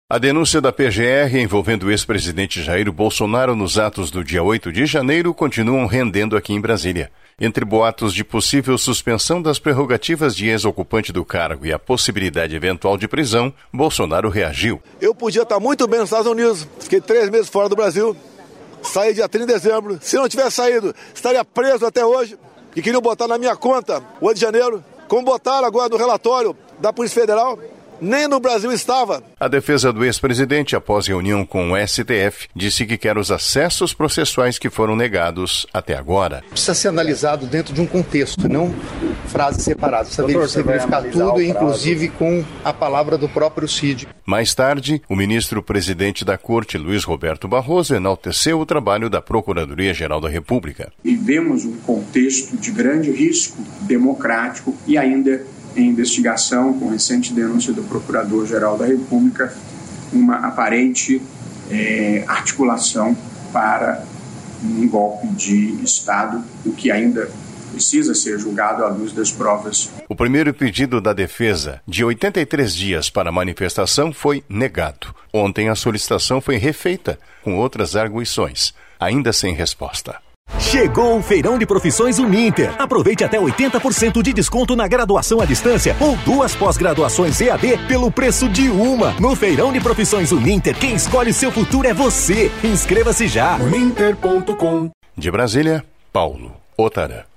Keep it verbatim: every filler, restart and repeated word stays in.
A denúncia da P G R envolvendo o ex-presidente Jair Bolsonaro nos atos do dia oito de janeiro continuam rendendo aqui em Brasília. Entre boatos de possível suspensão das prerrogativas de ex-ocupante do cargo e a possibilidade eventual de prisão, Bolsonaro reagiu. Eu podia estar muito bem nos Estados Unidos, fiquei três meses fora do Brasil, saí dia trinta de dezembro. Se não tivesse saído, estaria preso até hoje, e queriam botar na minha conta o oito de janeiro, como botaram agora no relatório da Polícia Federal. Nem no Brasil estava. A defesa do ex-presidente, após reunião com o S T F, disse que quer os acessos processuais que foram negados até agora. Precisa ser analisado dentro de um contexto, não frases separadas. Saber verificar tudo, inclusive com a palavra do próprio Cid. Mais tarde, o ministro-presidente da Corte, Luiz Roberto Barroso, enalteceu o trabalho da Procuradoria-Geral da República. Vivemos um contexto de grande risco democrático e ainda em investigação, com recente denúncia do Procurador-Geral da República, uma aparente é, articulação para um golpe de Estado, o que ainda precisa ser julgado à luz das provas. O primeiro pedido da defesa, de oitenta e três dias para a manifestação, foi negado. Ontem a solicitação foi refeita, com outras arguições, ainda sem resposta. Chegou o Feirão de Profissões Uninter. Aproveite até oitenta por cento de desconto na graduação à distância ou duas pós-graduações E A D pelo preço de uma. No Feirão de Profissões Uninter, quem escolhe seu futuro é você. Inscreva-se já. uninter ponto com. De Brasília, Paulo Otara.